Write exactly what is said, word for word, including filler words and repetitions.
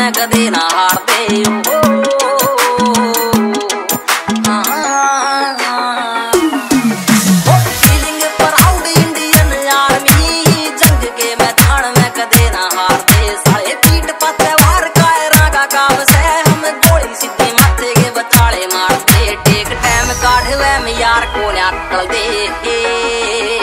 में कदे ना हारते फीलिंग प्राउड इंडियन आर्मी जंग के मैदान में कदे ना हारते साले पीठ पत्ते वार कायरा का काम से हम गोली सीधी माथे के बचाले मारते टेक टाइम काढ़वे में यार को ना टल दे